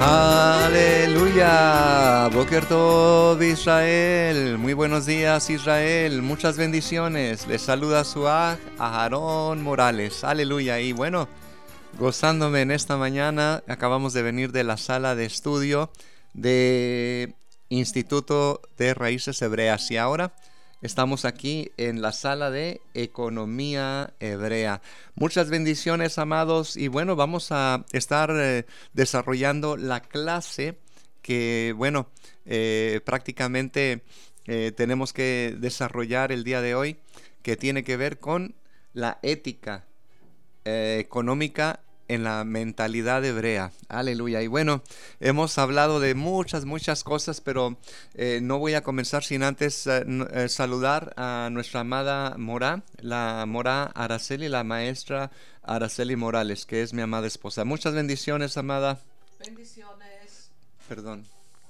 Aleluya, Boker Tov Israel, muy buenos días Israel, muchas bendiciones, les saluda su aj Aarón Morales, aleluya, y bueno, gozándome en esta mañana, acabamos de venir de la sala de estudio de Instituto de Raíces Hebreas y ahora estamos aquí en la sala de Economía Hebrea. Muchas bendiciones, amados. Y bueno, vamos a estar desarrollando la clase que, bueno, prácticamente tenemos que desarrollar el día de hoy, que tiene que ver con la ética económica en la mentalidad hebrea. Aleluya. Y bueno, hemos hablado de muchas cosas, pero no voy a comenzar sin antes saludar a nuestra amada Morá, la Morá Araceli, la maestra Araceli Morales, que es mi amada esposa. Muchas bendiciones, amada. Bendiciones. Perdón.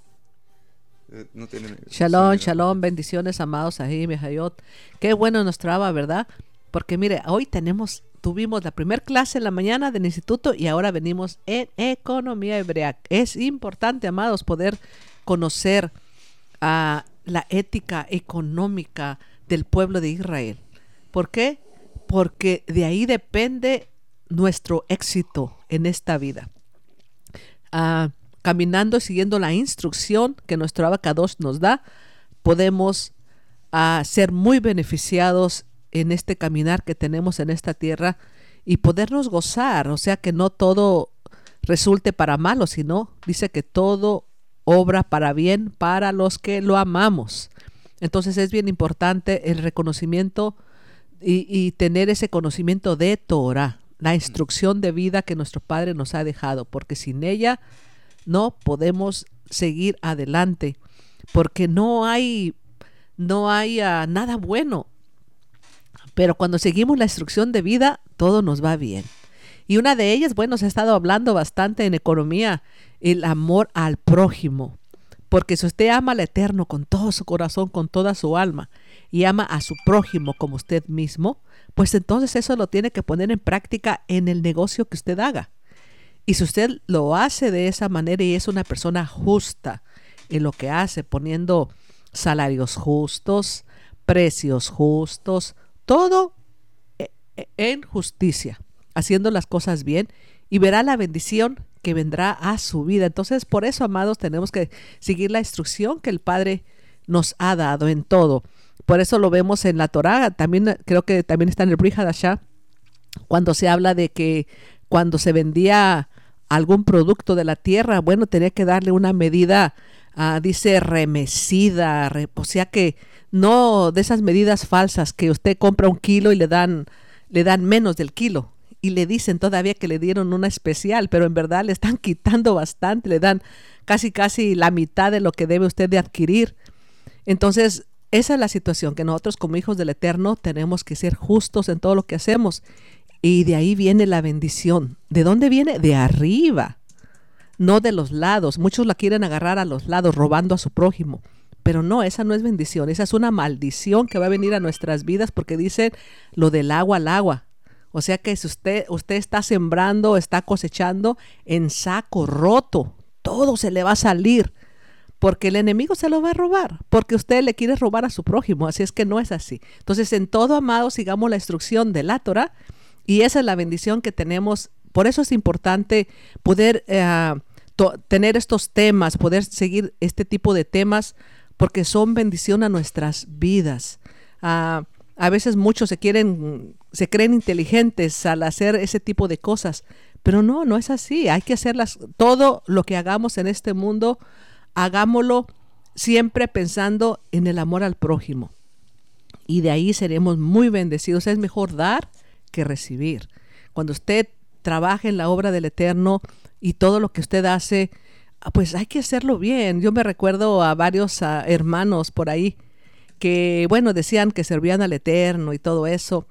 No tiene... Shalom, shalom, bendiciones, amados ahí, Mejayot. Qué bueno nos traba, ¿verdad? Porque mire, hoy tuvimos la primera clase en la mañana del instituto y ahora venimos en Economía Hebrea. Es importante, amados, poder conocer la ética económica del pueblo de Israel. ¿Por qué? Porque de ahí depende nuestro éxito en esta vida. Caminando, siguiendo la instrucción que nuestro Abacadosh nos da, podemos ser muy beneficiados en este caminar que tenemos en esta tierra y podernos gozar, o sea que no todo resulte para malo, sino dice que todo obra para bien para los que lo amamos. Entonces es bien importante el reconocimiento y tener ese conocimiento de Torah, la instrucción de vida que nuestro Padre nos ha dejado, porque sin ella no podemos seguir adelante, porque no hay nada bueno. Pero cuando seguimos la instrucción de vida, todo nos va bien. Y una de ellas, bueno, se ha estado hablando bastante en economía, el amor al prójimo. Porque si usted ama al Eterno con todo su corazón, con toda su alma, y ama a su prójimo como usted mismo, pues entonces eso lo tiene que poner en práctica en el negocio que usted haga. Y si usted lo hace de esa manera y es una persona justa en lo que hace, poniendo salarios justos, precios justos, todo en justicia, haciendo las cosas bien, y verá la bendición que vendrá a su vida. Entonces, por eso, amados, tenemos que seguir la instrucción que el Padre nos ha dado en todo. Por eso lo vemos en la Torá, también creo que también está en el Brit Hadashah, cuando se habla de que cuando se vendía algún producto de la tierra, bueno, tenía que darle una medida, dice remecida, o sea que no de esas medidas falsas que usted compra 1 kilo y le dan menos del kilo y le dicen todavía que le dieron una especial, pero en verdad le están quitando bastante, le dan casi la mitad de lo que debe usted de adquirir. Entonces, esa es la situación, que nosotros como hijos del Eterno tenemos que ser justos en todo lo que hacemos, y de ahí viene la bendición. ¿De dónde viene? De arriba, no de los lados. Muchos la quieren agarrar a los lados, robando a su prójimo. Pero no, esa no es bendición, esa es una maldición que va a venir a nuestras vidas, porque dice lo del agua al agua. O sea que si usted está sembrando, está cosechando en saco roto, todo se le va a salir, porque el enemigo se lo va a robar, porque usted le quiere robar a su prójimo, así es que no es así. Entonces, en todo, amado, sigamos la instrucción de la Torah, y esa es la bendición que tenemos. Por eso es importante poder tener estos temas, poder seguir este tipo de temas, porque son bendición a nuestras vidas. A veces muchos se creen inteligentes al hacer ese tipo de cosas, pero no es así. Hay que hacerlas. Todo lo que hagamos en este mundo, hagámoslo siempre pensando en el amor al prójimo. Y de ahí seremos muy bendecidos. Es mejor dar que recibir. Cuando usted trabaja en la obra del Eterno y todo lo que usted hace, pues hay que hacerlo bien. Yo me recuerdo a varios hermanos por ahí que, bueno, decían que servían al Eterno y todo eso.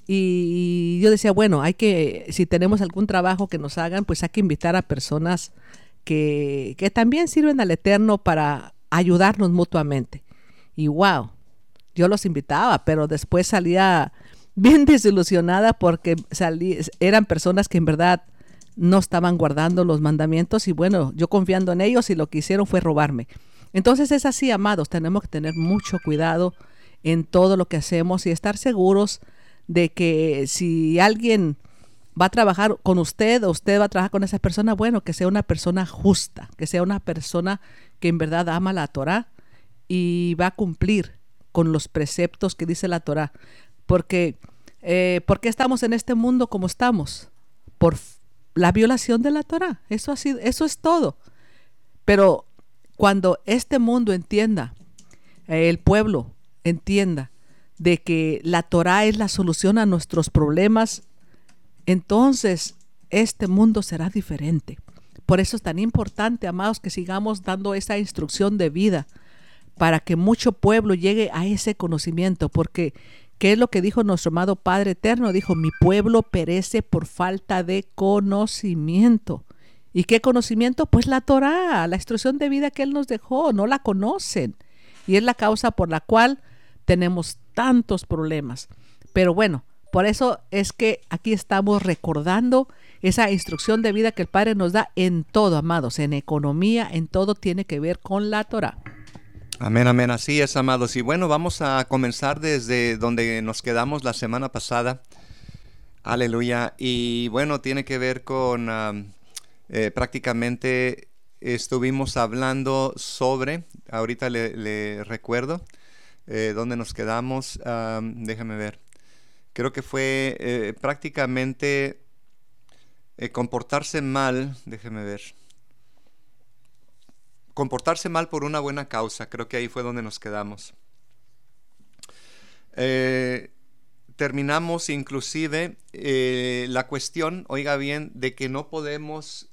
Y yo decía, bueno, si tenemos algún trabajo que nos hagan, pues hay que invitar a personas que también sirven al Eterno para ayudarnos mutuamente. Y wow, yo los invitaba, pero después salía bien desilusionada porque eran personas que en verdad no estaban guardando los mandamientos y bueno, yo confiando en ellos y lo que hicieron fue robarme. Entonces es así, amados, tenemos que tener mucho cuidado en todo lo que hacemos y estar seguros de que si alguien va a trabajar con usted o usted va a trabajar con esa persona, bueno, que sea una persona justa, que sea una persona que en verdad ama la Torá y va a cumplir con los preceptos que dice la Torá. Porque, ¿por qué estamos en este mundo como estamos? Por la violación de la Torá. Eso es todo. Pero cuando este mundo entienda, el pueblo entienda de que la Torá es la solución a nuestros problemas, entonces este mundo será diferente. Por eso es tan importante, amados, que sigamos dando esa instrucción de vida para que mucho pueblo llegue a ese conocimiento, porque ¿qué es lo que dijo nuestro amado Padre Eterno? Dijo, mi pueblo perece por falta de conocimiento. ¿Y qué conocimiento? Pues la Torá, la instrucción de vida que Él nos dejó, no la conocen. Y es la causa por la cual tenemos tantos problemas. Pero bueno, por eso es que aquí estamos recordando esa instrucción de vida que el Padre nos da en todo, amados, en economía, en todo tiene que ver con la Torá. Amén, amén, así es, amados. Y bueno, vamos a comenzar desde donde nos quedamos la semana pasada. Aleluya. Y bueno, tiene que ver con prácticamente estuvimos hablando sobre, ahorita le recuerdo dónde nos quedamos. Déjame ver. Creo que fue prácticamente comportarse mal, déjeme ver. Comportarse mal por una buena causa, creo que ahí fue donde nos quedamos. Terminamos inclusive la cuestión, oiga bien, de que no podemos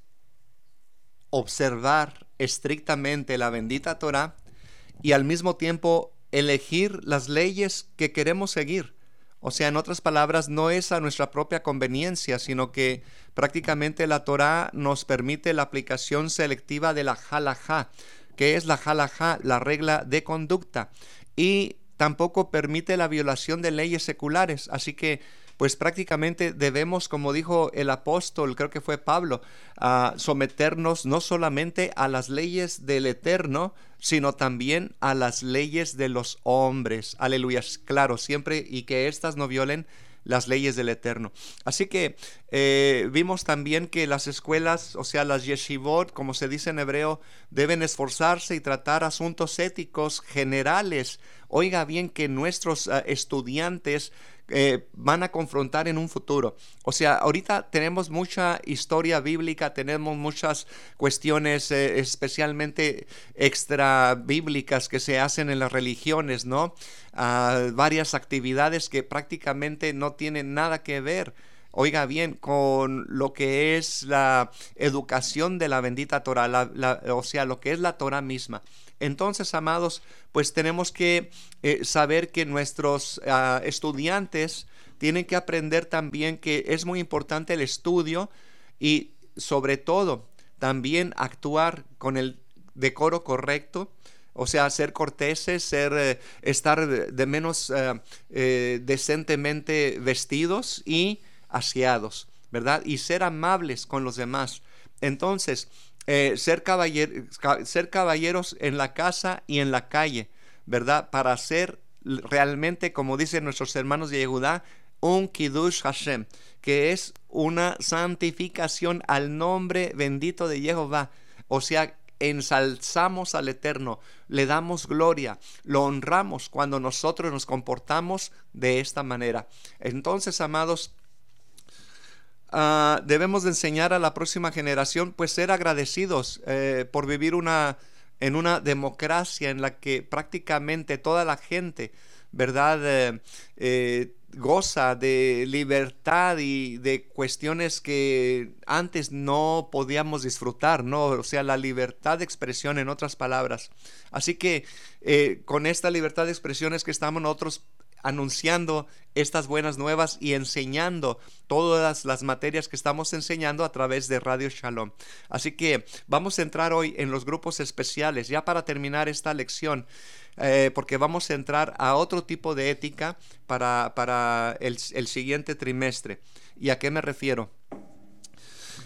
observar estrictamente la bendita Torá y al mismo tiempo elegir las leyes que queremos seguir. O sea, en otras palabras, no es a nuestra propia conveniencia, sino que prácticamente la Torá nos permite la aplicación selectiva de la halajá. ¿Qué es la halajá? La regla de conducta. Y tampoco permite la violación de leyes seculares. Así que, pues prácticamente debemos, como dijo el apóstol, creo que fue Pablo, someternos no solamente a las leyes del Eterno, sino también a las leyes de los hombres. Aleluya, claro, siempre y que éstas no violen las leyes del Eterno. Así que vimos también que las escuelas, o sea, las yeshivot, como se dice en hebreo, deben esforzarse y tratar asuntos éticos generales. Oiga bien que nuestros estudiantes van a confrontar en un futuro. O sea, ahorita tenemos mucha historia bíblica, tenemos muchas cuestiones especialmente extra bíblicas que se hacen en las religiones, ¿no? Varias actividades que prácticamente no tienen nada que ver, oiga bien, con lo que es la educación de la bendita Torah, o sea, lo que es la Torah misma. Entonces, amados, pues tenemos que saber que nuestros estudiantes tienen que aprender también que es muy importante el estudio y sobre todo también actuar con el decoro correcto. O sea, ser corteses, estar de menos decentemente vestidos y aseados, ¿verdad? Y ser amables con los demás. Entonces, ser caballeros en la casa y en la calle, ¿verdad? Para ser realmente, como dicen nuestros hermanos de Yehudá, un Kiddush Hashem, que es una santificación al nombre bendito de Jehová. O sea, ensalzamos al Eterno, le damos gloria, lo honramos cuando nosotros nos comportamos de esta manera. Entonces, amados, debemos de enseñar a la próxima generación, pues ser agradecidos por vivir en una democracia en la que prácticamente toda la gente, ¿verdad? Goza de libertad y de cuestiones que antes no podíamos disfrutar, ¿no? O sea, la libertad de expresión, en otras palabras. Así que con esta libertad de expresión es que estamos nosotros anunciando estas buenas nuevas y enseñando todas las materias que estamos enseñando a través de Radio Shalom. Así que vamos a entrar hoy en los grupos especiales, ya para terminar esta lección, porque vamos a entrar a otro tipo de ética para el siguiente trimestre. ¿Y a qué me refiero?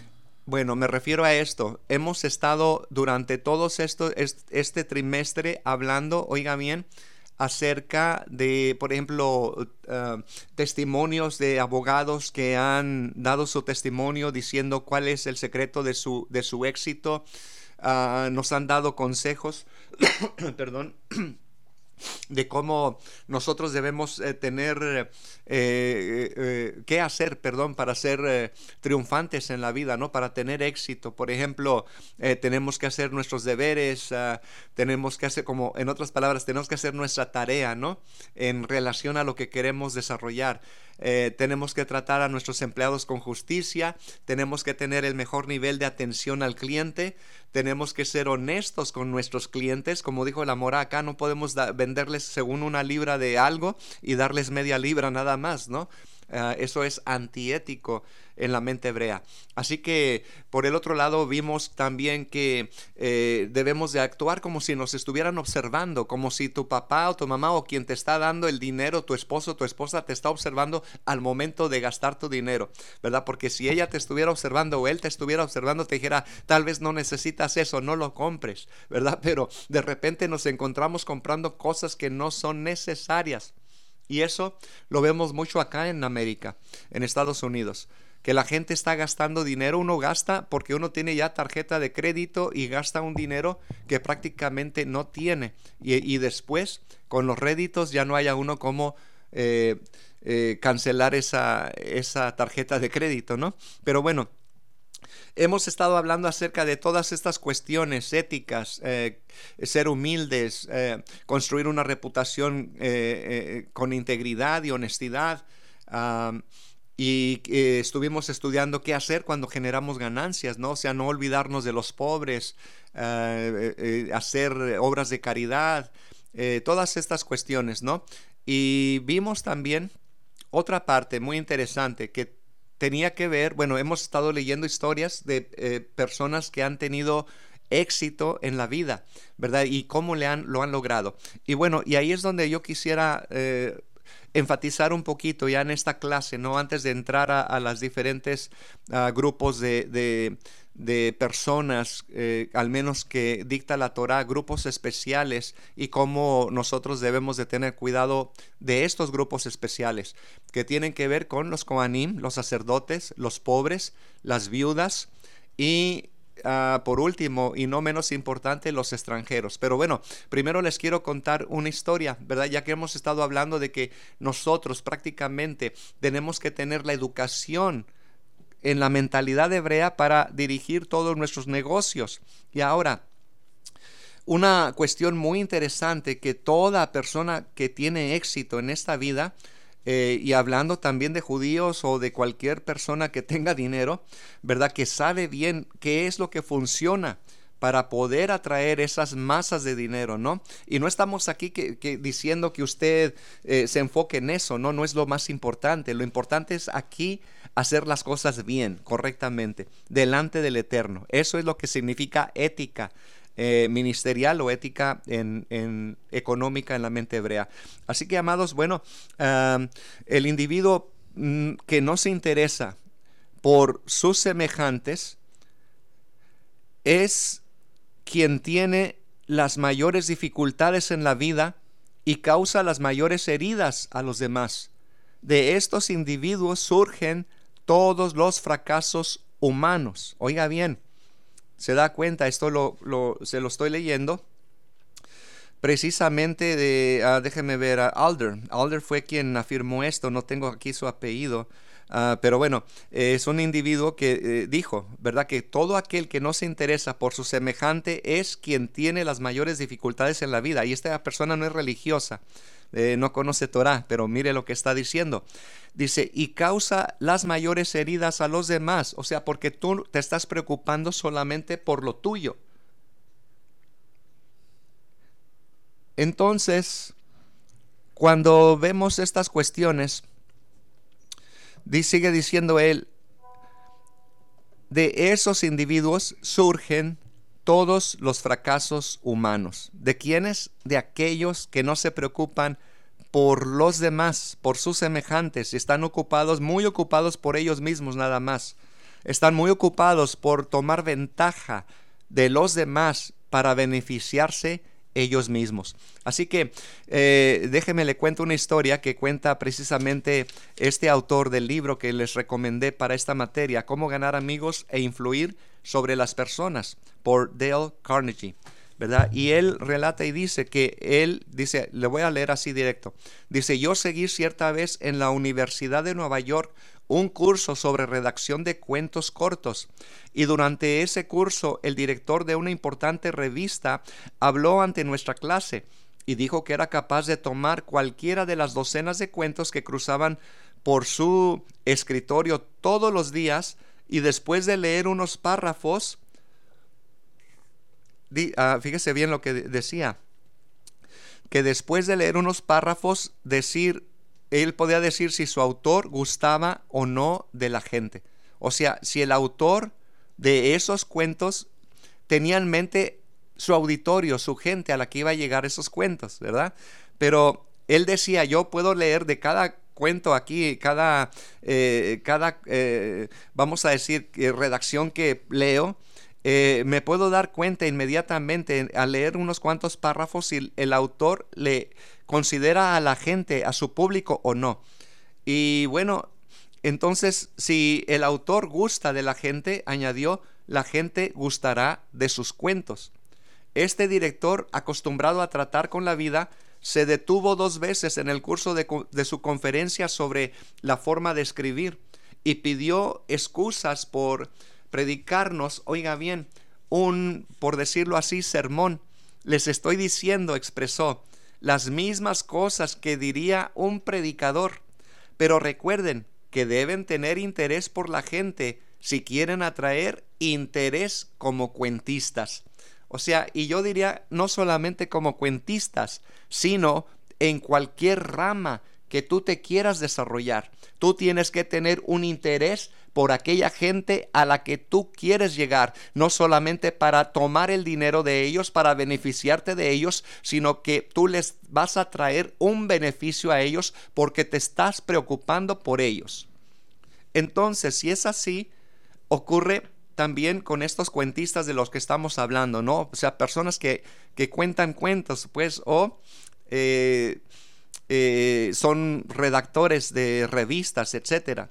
Bueno, me refiero a esto. Hemos estado durante este trimestre hablando, oiga bien, acerca de, por ejemplo, testimonios de abogados que han dado su testimonio diciendo cuál es el secreto de su éxito. Nos han dado consejos, perdón, de cómo nosotros debemos tener qué hacer, perdón, para ser triunfantes en la vida, ¿no? Para tener éxito. Por ejemplo, tenemos que hacer nuestros deberes, tenemos que hacer, como en otras palabras, tenemos que hacer nuestra tarea, ¿no? En relación a lo que queremos desarrollar. Tenemos que tratar a nuestros empleados con justicia, tenemos que tener el mejor nivel de atención al cliente, tenemos que ser honestos con nuestros clientes, como dijo la mora acá, no podemos venderles según una libra de algo y darles media libra nada más, ¿no? Eso es antiético en la mente hebrea. Así que por el otro lado vimos también que debemos de actuar como si nos estuvieran observando, como si tu papá o tu mamá o quien te está dando el dinero, tu esposo o tu esposa te está observando al momento de gastar tu dinero, ¿verdad? Porque si ella te estuviera observando o él te estuviera observando, te dijera, tal vez no necesitas eso, no lo compres, ¿verdad? Pero de repente nos encontramos comprando cosas que no son necesarias. Y eso lo vemos mucho acá en América, en Estados Unidos, que la gente está gastando dinero. Uno gasta porque uno tiene ya tarjeta de crédito y gasta un dinero que prácticamente no tiene. Y después, con los réditos, ya no haya uno como cancelar esa tarjeta de crédito, ¿no? Pero bueno, hemos estado hablando acerca de todas estas cuestiones éticas, ser humildes, construir una reputación con integridad y honestidad. Y estuvimos estudiando qué hacer cuando generamos ganancias, ¿no? O sea, no olvidarnos de los pobres, hacer obras de caridad, todas estas cuestiones, ¿no? Y vimos también otra parte muy interesante que tenía que ver, bueno, hemos estado leyendo historias de personas que han tenido éxito en la vida, ¿verdad? Y cómo lo han logrado. Y bueno, y ahí es donde yo quisiera enfatizar un poquito ya en esta clase, ¿no? Antes de entrar a las diferentes grupos de personas, al menos que dicta la Torá, grupos especiales, y cómo nosotros debemos de tener cuidado de estos grupos especiales, que tienen que ver con los Kohanim, los sacerdotes, los pobres, las viudas y por último, y no menos importante, los extranjeros. Pero bueno, primero les quiero contar una historia, ¿verdad? Ya que hemos estado hablando de que nosotros prácticamente tenemos que tener la educación en la mentalidad hebrea para dirigir todos nuestros negocios. Y ahora, una cuestión muy interesante que toda persona que tiene éxito en esta vida, y hablando también de judíos o de cualquier persona que tenga dinero, ¿verdad? Que sabe bien qué es lo que funciona para poder atraer esas masas de dinero, ¿no? Y no estamos aquí diciendo que usted se enfoque en eso, ¿no? No es lo más importante. Lo importante es aquí hacer las cosas bien, correctamente, delante del Eterno. Eso es lo que significa ética ministerial o ética en económica en la mente hebrea. Así que, amados, bueno, el individuo que no se interesa por sus semejantes es quien tiene las mayores dificultades en la vida y causa las mayores heridas a los demás. De estos individuos surgen todos los fracasos humanos. Oiga bien, se da cuenta, esto se lo estoy leyendo precisamente de, déjeme ver, Alder. Alder fue quien afirmó esto, no tengo aquí su apellido, pero bueno, es un individuo que dijo, ¿verdad? Que todo aquel que no se interesa por su semejante es quien tiene las mayores dificultades en la vida. Y esta persona no es religiosa, no conoce Torah, pero mire lo que está diciendo. Dice, y causa las mayores heridas a los demás. O sea, porque tú te estás preocupando solamente por lo tuyo. Entonces, cuando vemos estas cuestiones, sigue diciendo él, de esos individuos surgen todos los fracasos humanos. ¿De quiénes? De aquellos que no se preocupan por los demás, por sus semejantes, están ocupados, muy ocupados por ellos mismos nada más. están muy ocupados por tomar ventaja de los demás para beneficiarse ellos mismos. Así que déjeme le cuento una historia que cuenta precisamente este autor del libro que les recomendé para esta materia, Cómo ganar amigos e influir sobre las personas, por Dale Carnegie, ¿verdad? Y él relata y dice que le voy a leer así directo, dice: yo seguí cierta vez en la Universidad de Nueva York un curso sobre redacción de cuentos cortos, y durante ese curso el director de una importante revista habló ante nuestra clase y dijo que era capaz de tomar cualquiera de las docenas de cuentos que cruzaban por su escritorio todos los días, y después de leer unos párrafos, fíjese bien lo que decía, que después de leer unos párrafos él podía decir si su autor gustaba o no de la gente. O sea, si el autor de esos cuentos tenía en mente su auditorio, su gente a la que iba a llegar esos cuentos, ¿verdad? Pero él decía: yo puedo leer de cada cuento aquí, vamos a decir, redacción que leo, me puedo dar cuenta inmediatamente al leer unos cuantos párrafos si el autor le considera a la gente, a su público o no. Y bueno, entonces si el autor gusta de la gente, añadió, la gente gustará de sus cuentos. Este director, acostumbrado a tratar con la vida, se detuvo 2 veces en el curso de su conferencia sobre la forma de escribir y pidió excusas por predicarnos, oiga bien, por decirlo así, sermón. Les estoy diciendo, expresó, las mismas cosas que diría un predicador, pero recuerden que deben tener interés por la gente si quieren atraer interés como cuentistas. O sea, y yo diría no solamente como cuentistas, sino en cualquier rama que tú te quieras desarrollar. Tú tienes que tener un interés por aquella gente a la que tú quieres llegar, no solamente para tomar el dinero de ellos, para beneficiarte de ellos, sino que tú les vas a traer un beneficio a ellos porque te estás preocupando por ellos. Entonces, si es así, ocurre también con estos cuentistas de los que estamos hablando, ¿no? O sea, personas que cuentan cuentos, pues, o son redactores de revistas, etcétera.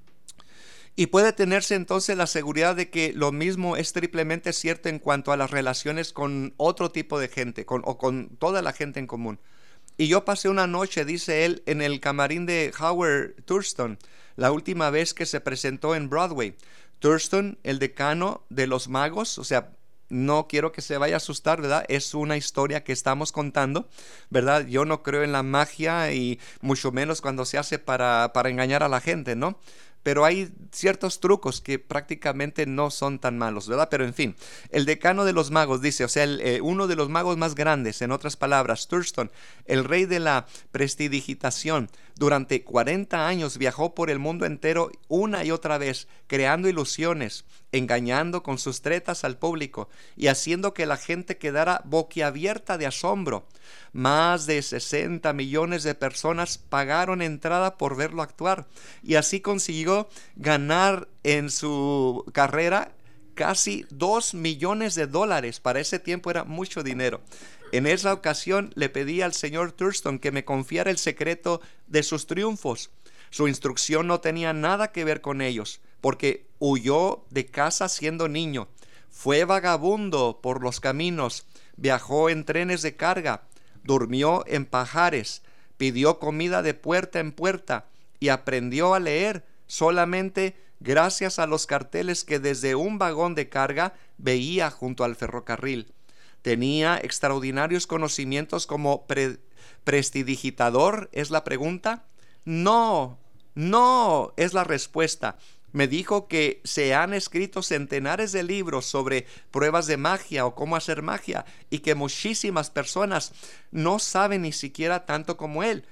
Y puede tenerse entonces la seguridad de que lo mismo es triplemente cierto en cuanto a las relaciones con otro tipo de gente, o con toda la gente en común. Y yo pasé una noche, dice él, en el camarín de Howard Thurston, la última vez que se presentó en Broadway. Thurston, el decano de los magos, o sea, no quiero que se vaya a asustar, ¿verdad? Es una historia que estamos contando, ¿verdad? Yo no creo en la magia y mucho menos cuando se hace para engañar a la gente, ¿no? Pero hay ciertos trucos que prácticamente no son tan malos, ¿verdad? Pero en fin, el decano de los magos dice, o sea, uno de los magos más grandes, en otras palabras, Thurston, el rey de la prestidigitación, durante 40 años viajó por el mundo entero una y otra vez, creando ilusiones, engañando con sus tretas al público y haciendo que la gente quedara boquiabierta de asombro. Más de 60 millones de personas pagaron entrada por verlo actuar, y así consiguió ganar en su carrera casi $2 millones. Para ese tiempo era mucho dinero. En esa ocasión le pedí al señor Thurston que me confiara el secreto de sus triunfos. Su instrucción no tenía nada que ver con ellos, porque huyó de casa siendo niño, fue vagabundo por los caminos, viajó en trenes de carga, durmió en pajares, pidió comida de puerta en puerta y aprendió a leer solamente gracias a los carteles que desde un vagón de carga veía junto al ferrocarril. Tenía extraordinarios conocimientos como prestidigitador, ¿es la pregunta? No es la respuesta. Me dijo que se han escrito centenares de libros sobre pruebas de magia o cómo hacer magia, y que muchísimas personas no saben ni siquiera tanto como él.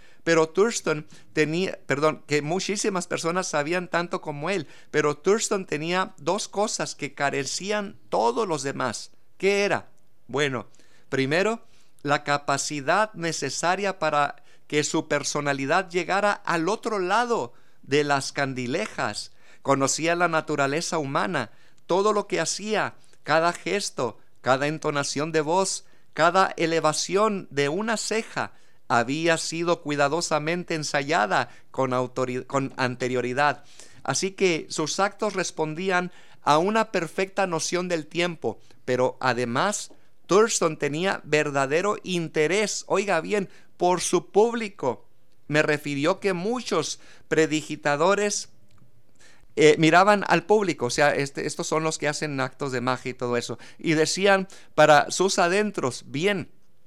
Que muchísimas personas sabían tanto como él, pero Thurston tenía 2 cosas que carecían todos los demás. ¿Qué era? Bueno, primero, la capacidad necesaria para que su personalidad llegara al otro lado de las candilejas, conocía la naturaleza humana, todo lo que hacía, cada gesto, cada entonación de voz, cada elevación de una ceja, había sido cuidadosamente ensayada con anterioridad. Así que sus actos respondían a una perfecta noción del tiempo, pero además Thurston tenía verdadero interés, oiga bien, por su público. Me refirió que muchos predigitadores miraban al público, o sea, estos son los que hacen actos de magia y todo eso, y decían para sus adentros, bien,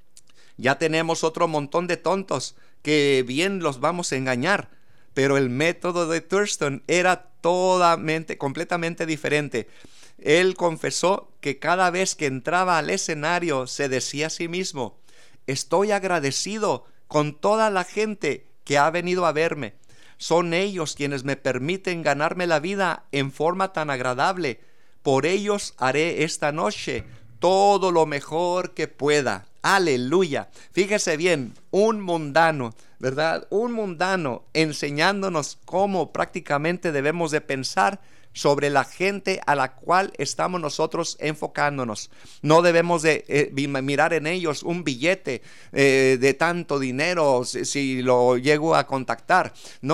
ya tenemos otro montón de tontos que bien los vamos a engañar. Pero el método de Thurston era completamente diferente. Él confesó que cada vez que entraba al escenario se decía a sí mismo: estoy agradecido con toda la gente que ha venido a verme. Son ellos quienes me permiten ganarme la vida en forma tan agradable. Por ellos haré esta noche todo lo mejor que pueda. Aleluya. Fíjese bien, un mundano, ¿verdad? Un mundano enseñándonos cómo prácticamente debemos de pensar sobre la gente a la cual estamos nosotros enfocándonos. No debemos de mirar en ellos un billete de tanto dinero si lo llego a contactar.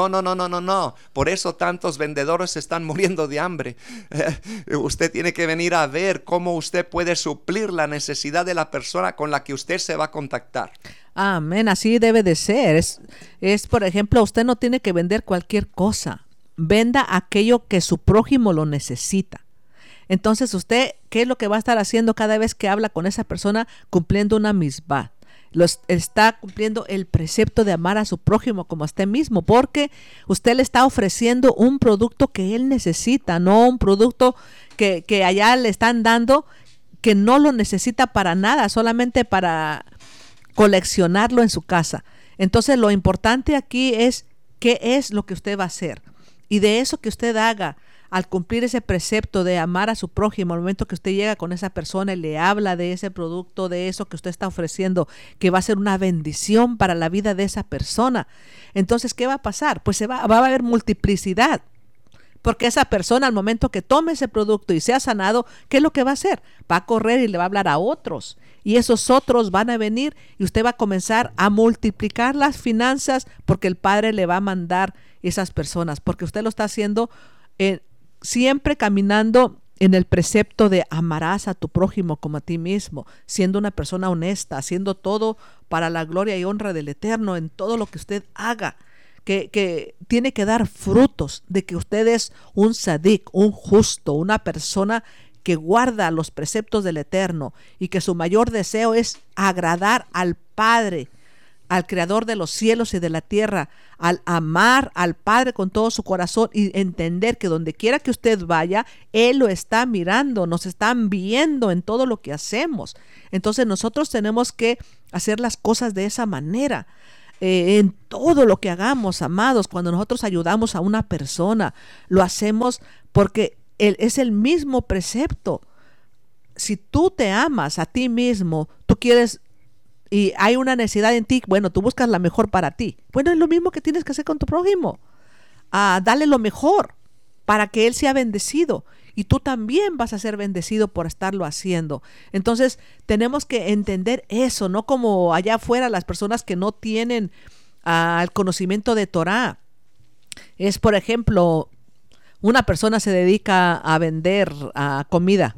No. Por eso tantos vendedores están muriendo de hambre. Usted tiene que venir a ver cómo usted puede suplir la necesidad de la persona con la que usted se va a contactar. Amén, así debe de ser. Por ejemplo, usted no tiene que vender cualquier cosa. Venda aquello que su prójimo lo necesita. Entonces usted, ¿qué es lo que va a estar haciendo cada vez que habla con esa persona? Cumpliendo una misbah. Está cumpliendo el precepto de amar a su prójimo como a usted mismo, porque usted le está ofreciendo un producto que él necesita, no un producto que allá le están dando que no lo necesita para nada, solamente para coleccionarlo en su casa. Entonces lo importante aquí es qué es lo que usted va a hacer. Y de eso que usted haga al cumplir ese precepto de amar a su prójimo, al momento que usted llega con esa persona y le habla de ese producto, de eso que usted está ofreciendo, que va a ser una bendición para la vida de esa persona, entonces, ¿qué va a pasar? Pues va a haber multiplicidad. Porque esa persona, al momento que tome ese producto y sea sanado, ¿qué es lo que va a hacer? Va a correr y le va a hablar a otros. Y esos otros van a venir y usted va a comenzar a multiplicar las finanzas, porque el Padre le va a mandar esas personas. Porque usted lo está haciendo siempre caminando en el precepto de amarás a tu prójimo como a ti mismo, siendo una persona honesta, haciendo todo para la gloria y honra del Eterno en todo lo que usted haga. Que tiene que dar frutos de que usted es un sadik, un justo, una persona que guarda los preceptos del Eterno y que su mayor deseo es agradar al Padre, al Creador de los cielos y de la tierra, al amar al Padre con todo su corazón y entender que donde quiera que usted vaya, Él lo está mirando, nos están viendo en todo lo que hacemos. Entonces nosotros tenemos que hacer las cosas de esa manera. En todo lo que hagamos, amados, cuando nosotros ayudamos a una persona, lo hacemos porque es el mismo precepto. Si tú te amas a ti mismo, tú quieres y hay una necesidad en ti, bueno, tú buscas la mejor para ti. Bueno, es lo mismo que tienes que hacer con tu prójimo. Dale lo mejor para que él sea bendecido. Y tú también vas a ser bendecido por estarlo haciendo. Entonces tenemos que entender eso, no como allá afuera las personas que no tienen el conocimiento de Torah. Es, por ejemplo, una persona se dedica a vender comida.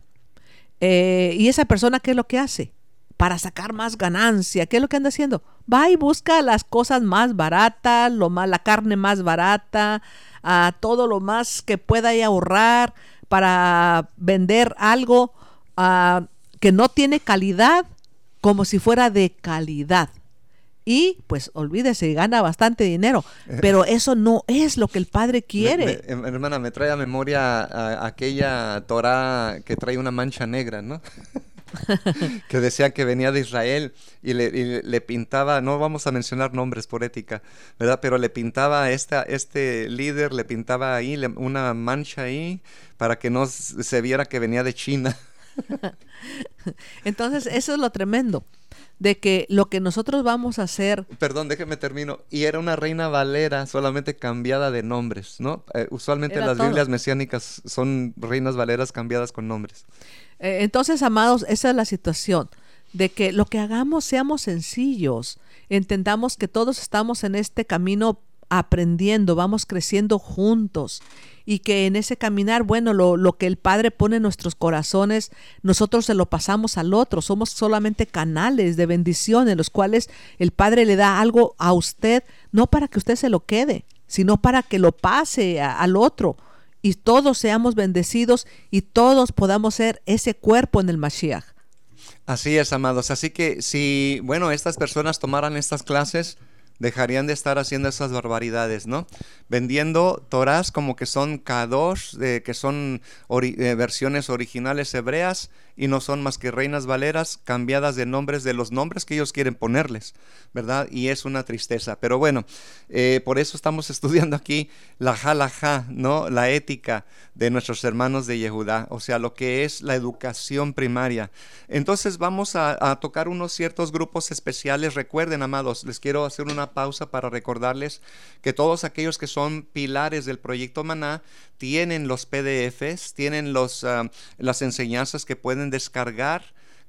Y esa persona, ¿qué es lo que hace? Para sacar más ganancia, ¿qué es lo que anda haciendo? Va y busca las cosas más baratas, la carne más barata, todo lo más que pueda ahorrar, para vender algo que no tiene calidad como si fuera de calidad. Y pues olvídese, gana bastante dinero, pero eso no es lo que el Padre quiere. Hermana, me trae a memoria aquella Torá que trae una mancha negra, ¿no? Que decía que venía de Israel y le pintaba, no vamos a mencionar nombres por ética, ¿verdad? Pero le pintaba este líder, le pintaba ahí una mancha ahí para que no se viera que venía de China. Entonces, eso es lo tremendo, de que lo que nosotros vamos a hacer... Perdón, déjeme termino. Y era una reina valera, solamente cambiada de nombres, ¿no? Usualmente Era las todo. Biblias mesiánicas son reinas valeras cambiadas con nombres. Entonces, amados, esa es la situación, de que lo que hagamos seamos sencillos, entendamos que todos estamos en este camino aprendiendo, vamos creciendo juntos y que en ese caminar, bueno, lo que el Padre pone en nuestros corazones, nosotros se lo pasamos al otro, somos solamente canales de bendición en los cuales el Padre le da algo a usted, no para que usted se lo quede, sino para que lo pase al otro y todos seamos bendecidos y todos podamos ser ese cuerpo en el Mashiach. Así es, amados. Así que si, bueno, estas personas tomaran estas clases, dejarían de estar haciendo esas barbaridades, ¿no? Vendiendo Torás como que son Kadosh, que son versiones originales hebreas y no son más que reinas valeras cambiadas de nombres de los nombres que ellos quieren ponerles, ¿verdad? Y es una tristeza. Pero bueno, por eso estamos estudiando aquí la halajá, ¿no? La ética de nuestros hermanos de Yehudá, o sea, lo que es la educación primaria. Entonces vamos a tocar unos ciertos grupos especiales. Recuerden, amados, les quiero hacer una pausa para recordarles que todos aquellos que son pilares del proyecto Maná tienen los PDFs, tienen las enseñanzas que pueden descargar.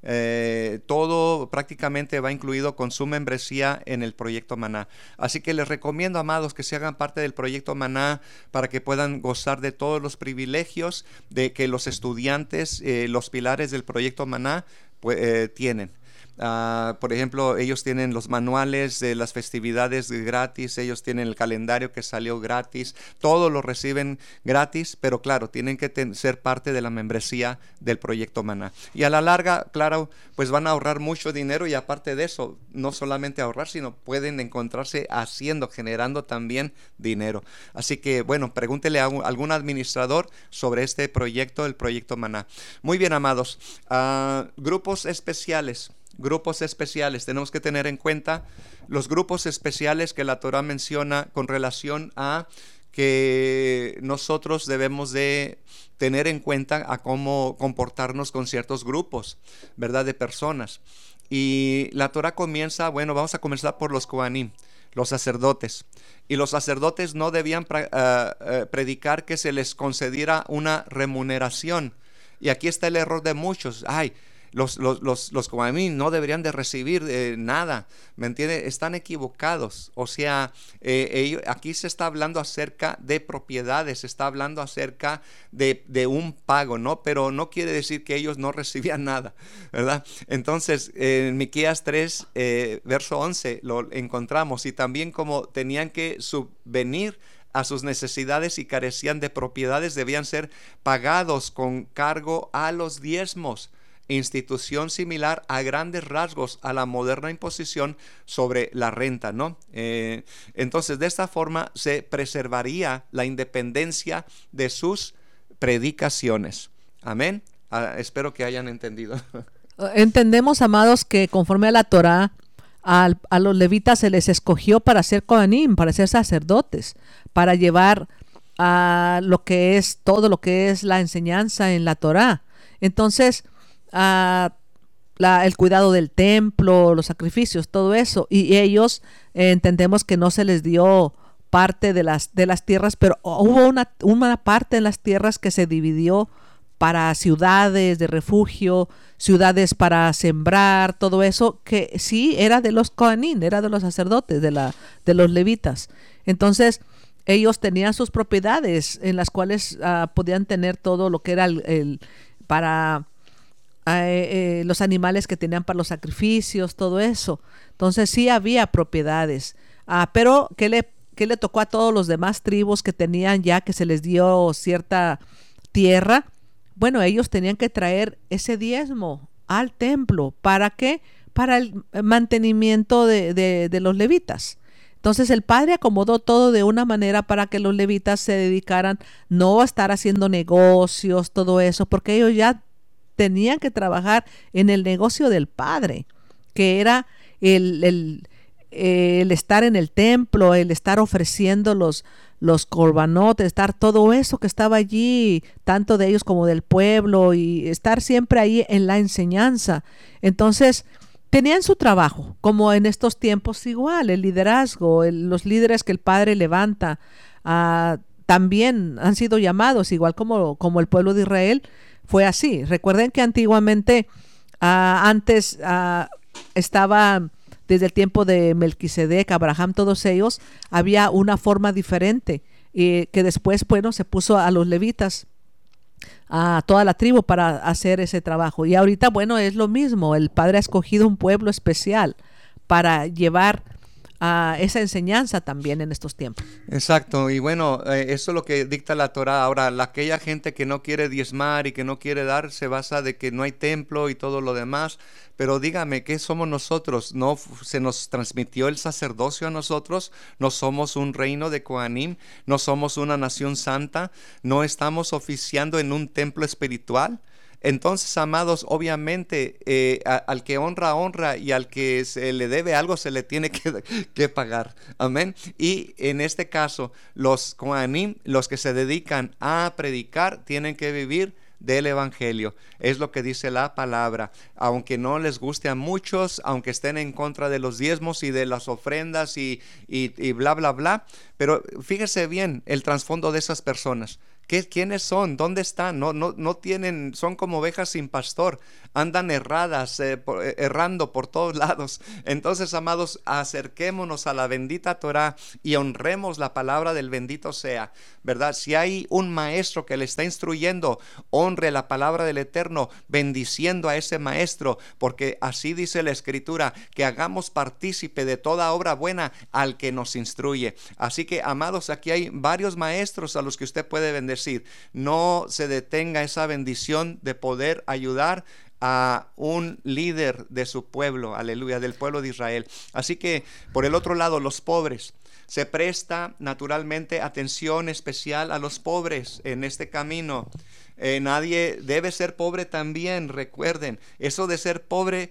Todo prácticamente va incluido con su membresía en el proyecto Maná. Así que les recomiendo, amados, que se hagan parte del proyecto Maná para que puedan gozar de todos los privilegios de que los estudiantes, los pilares del proyecto Maná, tienen. Por ejemplo, ellos tienen los manuales de las festividades gratis, ellos tienen el calendario que salió gratis, todo lo reciben gratis, pero claro, tienen que ser parte de la membresía del proyecto Maná. Y a la larga, claro, pues van a ahorrar mucho dinero y aparte de eso, no solamente ahorrar, sino pueden encontrarse generando también dinero. Así que, bueno, pregúntele a algún administrador sobre este proyecto, el proyecto Maná. Muy bien, amados. Grupos especiales. Grupos especiales, tenemos que tener en cuenta los grupos especiales que la Torah menciona con relación a que nosotros debemos de tener en cuenta a cómo comportarnos con ciertos grupos, ¿verdad? De personas. Y la Torah comienza, bueno, vamos a comenzar por los Kohanim, los sacerdotes. Y los sacerdotes no debían predicar que se les concediera una remuneración. Y aquí está el error de muchos. Los Kohanim no deberían de recibir nada, ¿me entiende? Están equivocados. O sea, aquí se está hablando acerca de propiedades, se está hablando acerca de un pago, ¿no? Pero no quiere decir que ellos no recibían nada, ¿verdad? Entonces, en Miqueas 3, verso 11, lo encontramos. Y también como tenían que subvenir a sus necesidades y carecían de propiedades, debían ser pagados con cargo a los diezmos. Institución similar a grandes rasgos a la moderna imposición sobre la renta, ¿no? Entonces, de esta forma se preservaría la independencia de sus predicaciones. Amén. Espero que hayan entendido. Entendemos, amados, que conforme a la Torah, a los levitas se les escogió para ser Kohanim, para ser sacerdotes, para llevar a todo lo que es la enseñanza en la Torah. Entonces, el cuidado del templo, los sacrificios, todo eso, y ellos entendemos que no se les dio parte de las tierras, pero hubo una parte en las tierras que se dividió para ciudades de refugio, ciudades para sembrar, todo eso que sí era de los Kohanim, era de los sacerdotes, de los levitas. Entonces ellos tenían sus propiedades en las cuales podían tener todo lo que era para los animales que tenían para los sacrificios, todo eso. Entonces sí había propiedades, pero ¿qué le tocó a todos los demás tribus que tenían ya que se les dio cierta tierra? Bueno, ellos tenían que traer ese diezmo al templo. ¿Para qué? Para el mantenimiento de los levitas. Entonces el Padre acomodó todo de una manera para que los levitas se dedicaran no a estar haciendo negocios, todo eso, porque ellos ya tenían que trabajar en el negocio del Padre, que era el estar en el templo, el estar ofreciendo los corbanotes, estar todo eso que estaba allí, tanto de ellos como del pueblo, y estar siempre ahí en la enseñanza. Entonces, tenían su trabajo, como en estos tiempos igual, el liderazgo, los líderes que el Padre levanta, también han sido llamados, igual como el pueblo de Israel, fue así. Recuerden que antiguamente, antes estaba, desde el tiempo de Melquisedec, Abraham, todos ellos, había una forma diferente, que después, bueno, se puso a los levitas, a toda la tribu para hacer ese trabajo. Y ahorita, bueno, es lo mismo. El Padre ha escogido un pueblo especial para llevar esa enseñanza también en estos tiempos. Exacto, y bueno, eso es lo que dicta la Torá. Ahora, aquella gente que no quiere diezmar y que no quiere dar, se basa de que no hay templo y todo lo demás. Pero dígame, ¿qué somos nosotros? ¿No se nos transmitió el sacerdocio a nosotros? ¿No somos un reino de Coanim? ¿No somos una nación santa? ¿No estamos oficiando en un templo espiritual? Entonces, amados, obviamente al que honra, honra, y al que se le debe algo se le tiene que pagar. Amén. Y en este caso, los Kohanim, los que se dedican a predicar, tienen que vivir del evangelio. Es lo que dice la palabra. Aunque no les guste a muchos, aunque estén en contra de los diezmos y de las ofrendas y bla, bla, bla. Pero fíjese bien el trasfondo de esas personas. ¿Quiénes son? ¿Dónde están? No tienen, son como ovejas sin pastor, andan errando por todos lados. Entonces, amados, acerquémonos a la bendita Torá y honremos la palabra del bendito sea, ¿verdad? Si hay un maestro que le está instruyendo, honre la palabra del Eterno, bendiciendo a ese maestro, porque así dice la Escritura, que hagamos partícipe de toda obra buena al que nos instruye. Así que, amados, aquí hay varios maestros a los que usted puede bendecir. No se detenga esa bendición de poder ayudar a un líder de su pueblo, aleluya, del pueblo de Israel. Así que, por el otro lado, los pobres. Se presta naturalmente atención especial a los pobres en este camino. Nadie debe ser pobre también, recuerden. Eso de ser pobre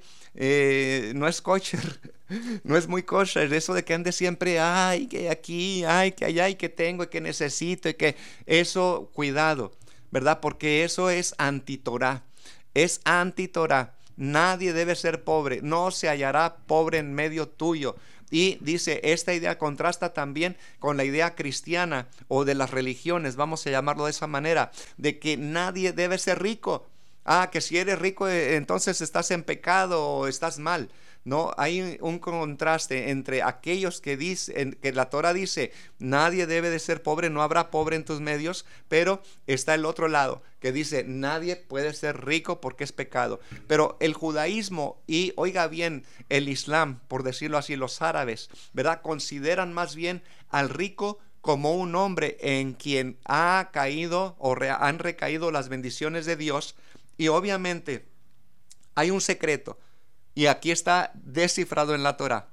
no es kosher, no es muy kosher. Eso de que ande siempre, ay, que aquí, ay, que allá, y que tengo, y que necesito, y que eso, cuidado, ¿verdad? Porque eso es antitorá, es antitorá. Nadie debe ser pobre, no se hallará pobre en medio tuyo. Y dice, esta idea contrasta también con la idea cristiana o de las religiones, vamos a llamarlo de esa manera, de que nadie debe ser rico. Que si eres rico entonces estás en pecado o estás mal. No, hay un contraste entre aquellos que dicen, que la Torah dice, nadie debe de ser pobre, no habrá pobre en tus medios, pero está el otro lado, que dice, nadie puede ser rico porque es pecado. Pero el judaísmo y, oiga bien, el islam, por decirlo así, los árabes, ¿verdad? Consideran más bien al rico como un hombre en quien ha caído o han recaído las bendiciones de Dios. Y obviamente hay un secreto, y aquí está descifrado en la Torá.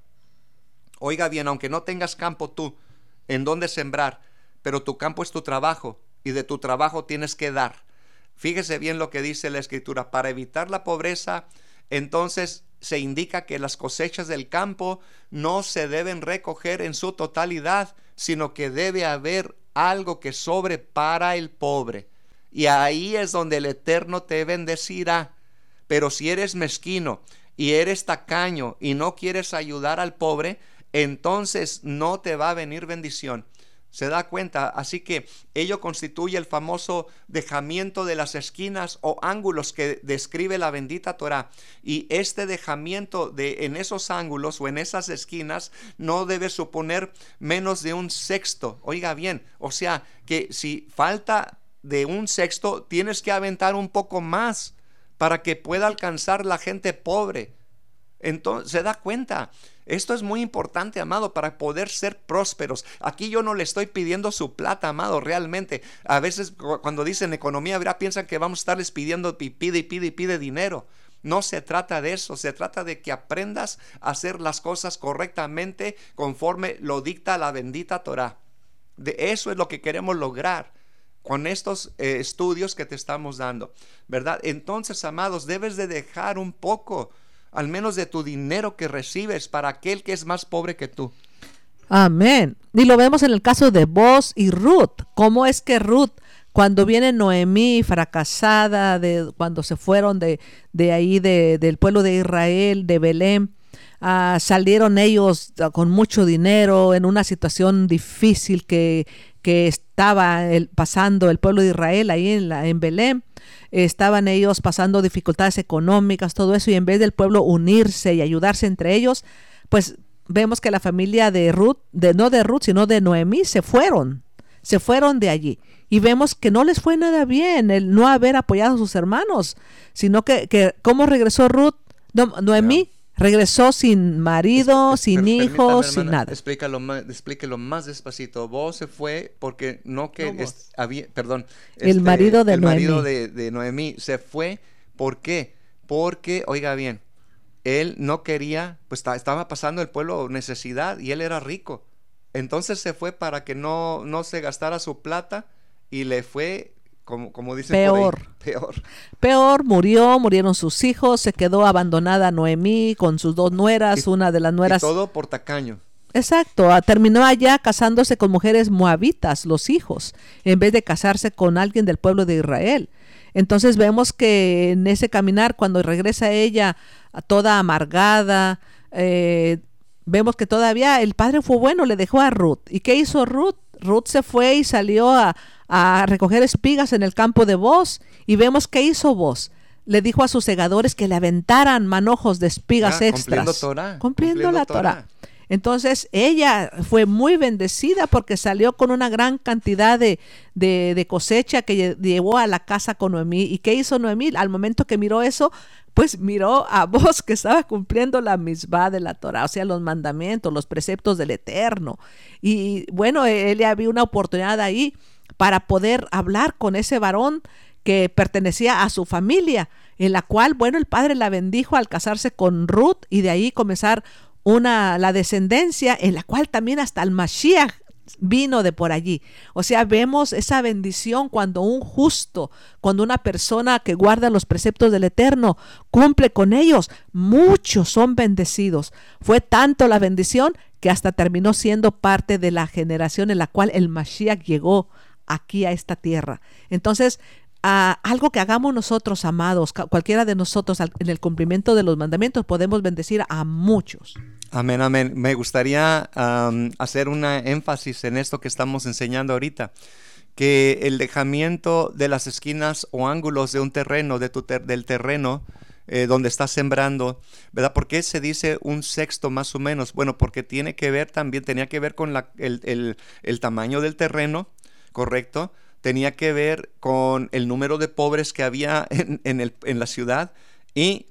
Oiga bien, aunque no tengas campo tú en donde sembrar, pero tu campo es tu trabajo, y de tu trabajo tienes que dar. Fíjese bien lo que dice la Escritura. Para evitar la pobreza, entonces se indica que las cosechas del campo no se deben recoger en su totalidad, sino que debe haber algo que sobre para el pobre. Y ahí es donde el Eterno te bendecirá. Pero si eres mezquino y eres tacaño y no quieres ayudar al pobre, entonces no te va a venir bendición. ¿Se da cuenta? Así que ello constituye el famoso dejamiento de las esquinas o ángulos que describe la bendita Torá. Y este dejamiento en esos ángulos o en esas esquinas no debe suponer menos de 1/6. Oiga bien, o sea que si falta de 1/6, tienes que aventar un poco más para que pueda alcanzar la gente pobre. Entonces, ¿se da cuenta? Esto es muy importante, amado, para poder ser prósperos. Aquí yo no le estoy pidiendo su plata, amado, realmente. A veces cuando dicen economía, ¿verdad? Piensan que vamos a estarles pidiendo pide dinero. No se trata de eso, se trata de que aprendas a hacer las cosas correctamente conforme lo dicta la bendita Torá. De eso es lo que queremos lograr con estos estudios que te estamos dando, ¿verdad? Entonces, amados, debes de dejar un poco, al menos de tu dinero que recibes, para aquel que es más pobre que tú. Amén. Y lo vemos en el caso de Boaz y Ruth. ¿Cómo es que Ruth Cuando viene Noemí fracasada, cuando se fueron de ahí, del pueblo de Israel, de Belén, salieron ellos con mucho dinero en una situación difícil que estaba pasando el pueblo de Israel ahí en Belén. Estaban ellos pasando dificultades económicas, todo eso, y en vez del pueblo unirse y ayudarse entre ellos, pues vemos que la familia de Ruth, no de Ruth, sino de Noemí, se fueron de allí. Y vemos que no les fue nada bien el no haber apoyado a sus hermanos, sino que ¿cómo regresó Ruth? Noemí regresó sin marido, sin hijos, sin nada. Explíquelo más despacito. Vos se fue porque el marido de el Noemí. marido de Noemí se fue. ¿Por qué? Porque, oiga bien, él no quería, pues estaba pasando el pueblo necesidad y él era rico. Entonces se fue para que no se gastara su plata y le fue, como dicen peor. Por ahí, peor. Murieron sus hijos, se quedó abandonada Noemí con sus 2 nueras, una de las nueras. Y todo por tacaño. Exacto, terminó allá casándose con mujeres moabitas, los hijos, en vez de casarse con alguien del pueblo de Israel. Entonces vemos que en ese caminar, cuando regresa ella toda amargada, vemos que todavía el padre fue bueno, le dejó a Ruth. ¿Y qué hizo Ruth? Ruth se fue y salió a recoger espigas en el campo de Booz, y vemos qué hizo Booz. Le dijo a sus segadores que le aventaran manojos de espigas extras. Cumpliendo la Torá. Entonces ella fue muy bendecida porque salió con una gran cantidad de cosecha que llevó a la casa con Noemí. ¿Y qué hizo Noemí? Al momento que miró eso, pues miró a Booz que estaba cumpliendo la misbah de la Torá, o sea, los mandamientos, los preceptos del Eterno. Y bueno, ella vio una oportunidad ahí para poder hablar con ese varón que pertenecía a su familia, en la cual, bueno, el padre la bendijo al casarse con Ruth, y de ahí comenzar la descendencia en la cual también hasta el Mashiach vino de por allí. O sea, vemos esa bendición cuando un justo, cuando una persona que guarda los preceptos del Eterno cumple con ellos, muchos son bendecidos. Fue tanto la bendición que hasta terminó siendo parte de la generación en la cual el Mashiach llegó aquí a esta tierra. Entonces, algo que hagamos nosotros, amados, cualquiera de nosotros, en el cumplimiento de los mandamientos, podemos bendecir a muchos. Amén, amén. Me gustaría hacer una énfasis en esto que estamos enseñando ahorita, que el dejamiento de las esquinas o ángulos de un terreno, del terreno donde estás sembrando, ¿verdad? ¿Por qué se dice 1/6 más o menos? Bueno, porque tenía que ver con el tamaño del terreno, ¿correcto? Tenía que ver con el número de pobres que había en la ciudad y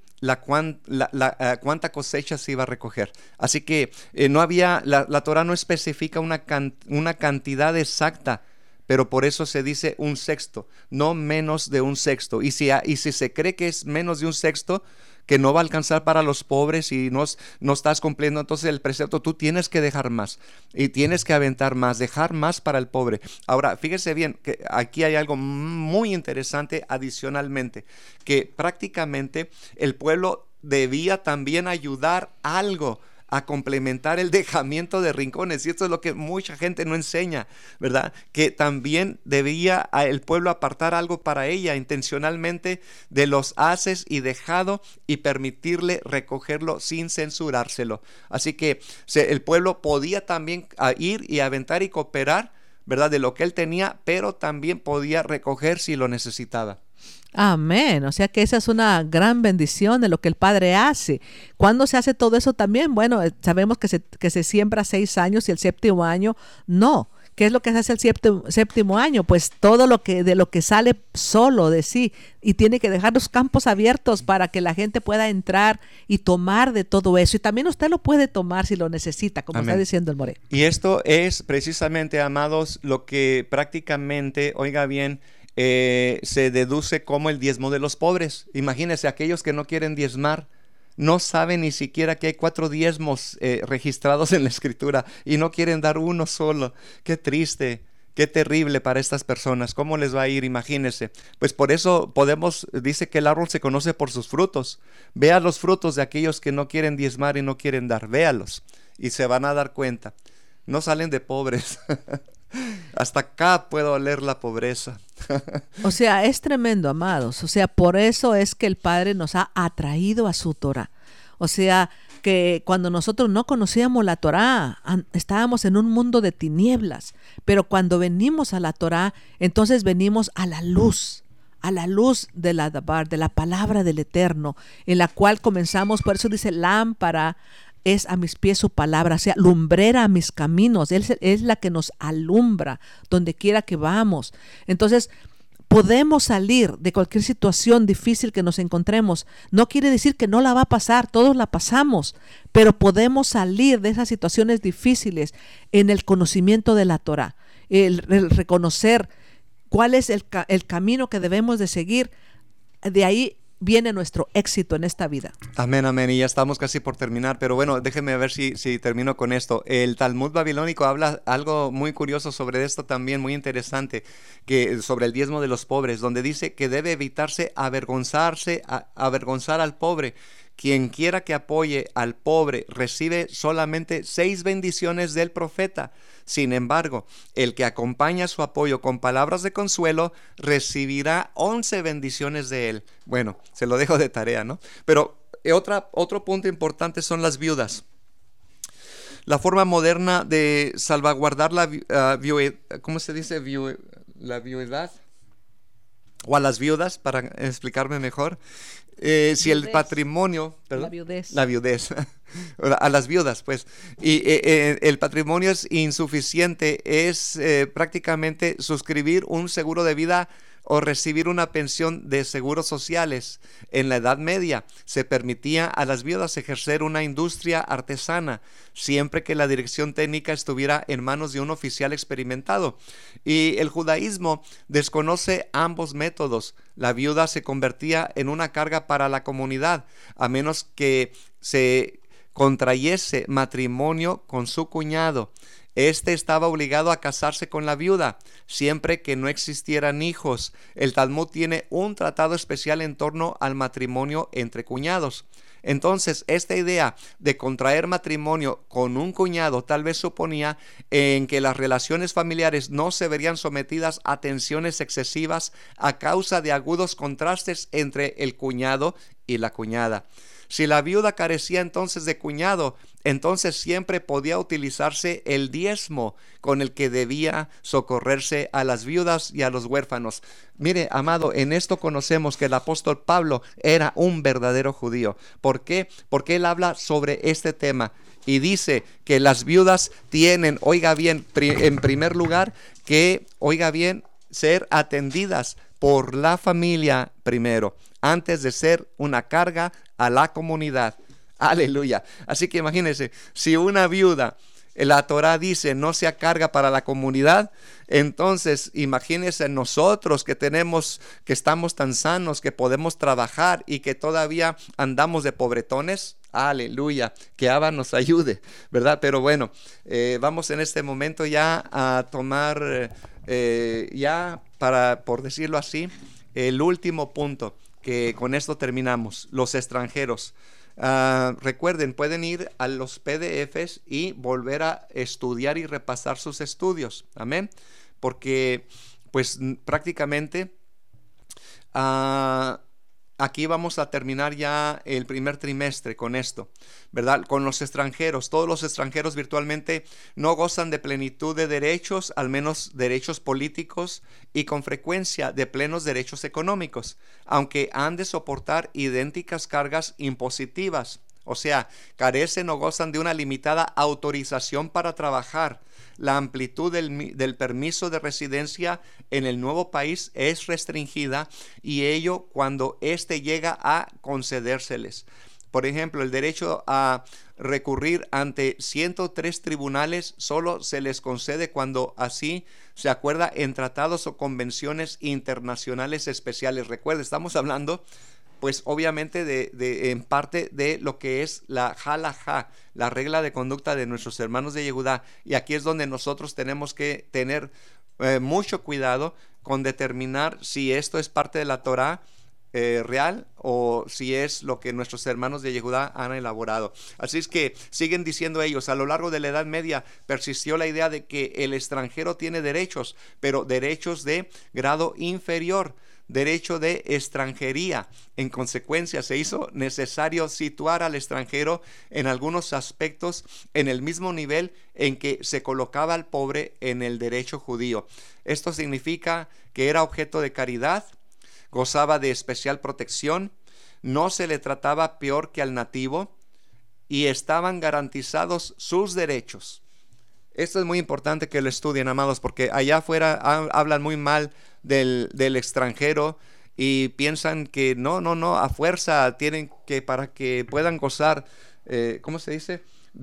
cuánta cosecha se iba a recoger. Así que no había, la Torah no especifica una cantidad exacta, pero por eso se dice 1/6, no menos de 1/6. Y si se cree que es menos de 1/6, que no va a alcanzar para los pobres y no estás cumpliendo entonces el precepto, tú tienes que dejar más y tienes que aventar más, dejar más para el pobre. Ahora, fíjese bien que aquí hay algo muy interesante adicionalmente, que prácticamente el pueblo debía también ayudar algo a complementar el dejamiento de rincones, y esto es lo que mucha gente no enseña, ¿verdad? Que también debía el pueblo apartar algo para ella intencionalmente de los haces y dejado, y permitirle recogerlo sin censurárselo. Así que el pueblo podía también ir y aventar y cooperar, ¿verdad? De lo que él tenía, pero también podía recoger si lo necesitaba. Amén. O sea que esa es una gran bendición de lo que el Padre hace. ¿Cuándo se hace todo eso también? Bueno, sabemos que se siembra 6 años y el 7º año no. ¿Qué es lo que se hace el séptimo año? Pues todo de lo que sale solo de sí, y tiene que dejar los campos abiertos para que la gente pueda entrar y tomar de todo eso. Y también usted lo puede tomar si lo necesita, como Amén. Está diciendo el More. Y esto es precisamente, amados, lo que prácticamente, oiga bien, se deduce como el diezmo de los pobres. Imagínense, aquellos que no quieren diezmar no saben ni siquiera que hay 4 diezmos registrados en la Escritura y no quieren dar uno solo. Qué triste, qué terrible para estas personas. ¿Cómo les va a ir? Imagínense. Pues por eso dice que el árbol se conoce por sus frutos. Vea los frutos de aquellos que no quieren diezmar y no quieren dar. Véalos y se van a dar cuenta. No salen de pobres. Hasta acá puedo oler la pobreza. O sea, es tremendo, amados. O sea, por eso es que el Padre nos ha atraído a su Torah. O sea, que cuando nosotros no conocíamos la Torah, estábamos en un mundo de tinieblas. Pero cuando venimos a la Torah, entonces venimos a la luz de la Dabar, de la palabra del Eterno, en la cual comenzamos. Por eso dice, lámpara es a mis pies su palabra, o sea, lumbrera a mis caminos. Él es la que nos alumbra donde quiera que vamos. Entonces, podemos salir de cualquier situación difícil que nos encontremos. No quiere decir que no la va a pasar, todos la pasamos, pero podemos salir de esas situaciones difíciles en el conocimiento de la Torah, el reconocer cuál es el camino que debemos de seguir. De ahí viene nuestro éxito en esta vida. Amén, amén. Y ya estamos casi por terminar, pero bueno, déjenme ver si termino con esto. El Talmud babilónico habla algo muy curioso sobre esto también, muy interesante, que sobre el diezmo de los pobres, donde dice que debe evitarse avergonzar al pobre. Quien quiera que apoye al pobre recibe solamente 6 bendiciones del profeta. Sin embargo, el que acompaña su apoyo con palabras de consuelo recibirá 11 bendiciones de él. Bueno, se lo dejo de tarea, ¿no? Pero otro punto importante son las viudas. La forma moderna de salvaguardar la ¿cómo se dice? La viudedad. O a las viudas, para explicarme mejor. Si el patrimonio, perdón, la viudez, a las viudas, pues, y el patrimonio es insuficiente, es prácticamente suscribir un seguro de vida o recibir una pensión de seguros sociales. En la Edad Media se permitía a las viudas ejercer una industria artesana, siempre que la dirección técnica estuviera en manos de un oficial experimentado. Y el judaísmo desconoce ambos métodos. La viuda se convertía en una carga para la comunidad, a menos que se contrayese matrimonio con su cuñado. Este estaba obligado a casarse con la viuda, siempre que no existieran hijos. El Talmud tiene un tratado especial en torno al matrimonio entre cuñados. Entonces, esta idea de contraer matrimonio con un cuñado tal vez suponía en que las relaciones familiares no se verían sometidas a tensiones excesivas a causa de agudos contrastes entre el cuñado y la cuñada. Si la viuda carecía entonces de cuñado, entonces siempre podía utilizarse el diezmo con el que debía socorrerse a las viudas y a los huérfanos. Mire, amado, en esto conocemos que el apóstol Pablo era un verdadero judío. ¿Por qué? Porque él habla sobre este tema y dice que las viudas tienen, oiga bien, en primer lugar, ser atendidas por la familia primero, antes de ser una carga a la comunidad. Aleluya. Así que imagínense, si una viuda, la Torah dice no sea carga para la comunidad, entonces imagínense nosotros que estamos tan sanos, que podemos trabajar y que todavía andamos de pobretones. Aleluya, que Abba nos ayude, ¿verdad? Pero bueno, vamos en este momento ya a tomar, por decirlo así, el último punto, que con esto terminamos, los extranjeros. Recuerden, pueden ir a los PDFs y volver a estudiar y repasar sus estudios, amén, porque pues prácticamente aquí vamos a terminar ya el primer trimestre con esto, ¿verdad? Con los extranjeros. Todos los extranjeros virtualmente no gozan de plenitud de derechos, al menos derechos políticos, y con frecuencia de plenos derechos económicos, aunque han de soportar idénticas cargas impositivas. O sea, carecen o gozan de una limitada autorización para trabajar. La amplitud del permiso de residencia en el nuevo país es restringida, y ello cuando éste llega a concedérseles. Por ejemplo, el derecho a recurrir ante 103 tribunales solo se les concede cuando así se acuerda en tratados o convenciones internacionales especiales. Recuerda, estamos hablando pues obviamente en parte de lo que es la halajá, la regla de conducta de nuestros hermanos de Yehudá, y aquí es donde nosotros tenemos que tener mucho cuidado con determinar si esto es parte de la Torá real o si es lo que nuestros hermanos de Yehudá han elaborado. Así es que siguen diciendo ellos, a lo largo de la Edad Media persistió la idea de que el extranjero tiene derechos, pero derechos de grado inferior, derecho de extranjería. En consecuencia, se hizo necesario situar al extranjero en algunos aspectos en el mismo nivel en que se colocaba al pobre en el derecho judío. Esto significa que era objeto de caridad, gozaba de especial protección, no se le trataba peor que al nativo y estaban garantizados sus derechos. Esto es muy importante que lo estudien, amados, porque allá afuera hablan muy mal del extranjero y piensan que no, a fuerza tienen que, para que puedan gozar, ¿cómo se dice?,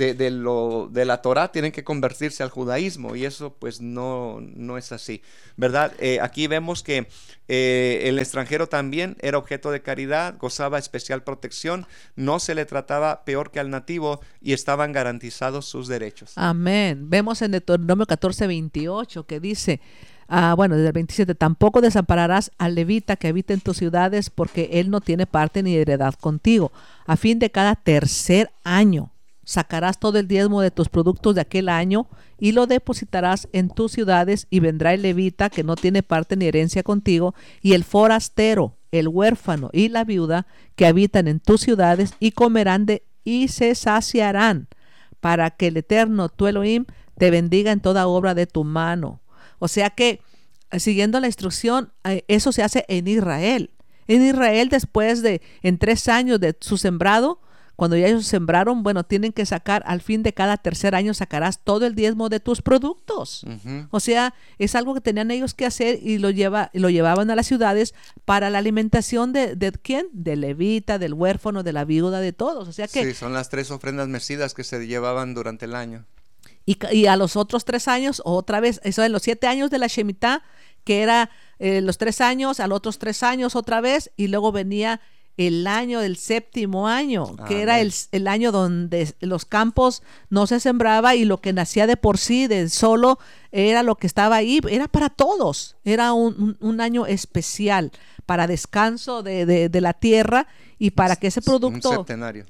de la Torá, tienen que convertirse al judaísmo, y eso pues no es así, ¿verdad? Aquí vemos que el extranjero también era objeto de caridad, gozaba especial protección, no se le trataba peor que al nativo y estaban garantizados sus derechos. Amén. Vemos en Deuteronomio 14:28 que dice, desde el 27, tampoco desampararás al levita que habita en tus ciudades, porque él no tiene parte ni heredad contigo. A fin de cada tercer año sacarás todo el diezmo de tus productos de aquel año y lo depositarás en tus ciudades, y vendrá el levita que no tiene parte ni herencia contigo, y el forastero, el huérfano y la viuda que habitan en tus ciudades, y comerán y se saciarán, para que el Eterno, tu Elohim, te bendiga en toda obra de tu mano. O sea que, siguiendo la instrucción, eso se hace en Israel. En Israel, después en 3 años de su sembrado, cuando ya ellos sembraron, tienen que sacar, al fin de cada tercer año sacarás todo el diezmo de tus productos. Uh-huh. O sea, es algo que tenían ellos que hacer, y lo llevaban a las ciudades para la alimentación de ¿quién? Del levita, del huérfano, de la viuda, de todos. O sea que... Sí, son las 3 ofrendas mecidas que se llevaban durante el año. Y a los otros 3 años, otra vez, eso en los 7 años de la Shemitah, que era los 3 años, a los otros 3 años otra vez, y luego venía el año del 7º año, que era el año donde los campos no se sembraba, y lo que nacía de por sí, del solo, era lo que estaba ahí, era para todos. Era un año especial para descanso de la tierra, y para que ese producto... Un septenario.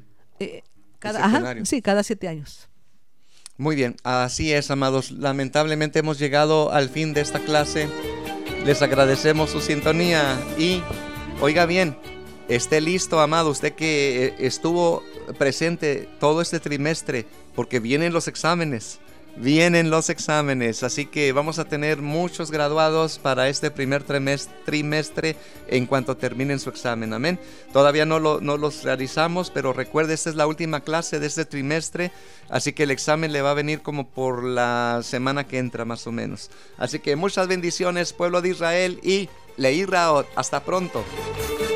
Cada 7 años. Muy bien, así es, amados. Lamentablemente hemos llegado al fin de esta clase. Les agradecemos su sintonía y, oiga bien, esté listo, amado, usted que estuvo presente todo este trimestre, porque vienen los exámenes, así que vamos a tener muchos graduados para este primer trimestre en cuanto terminen su examen, amén. Todavía no los realizamos, pero recuerde, esta es la última clase de este trimestre, así que el examen le va a venir como por la semana que entra más o menos. Así que muchas bendiciones, pueblo de Israel, y Leí Raot. Hasta pronto.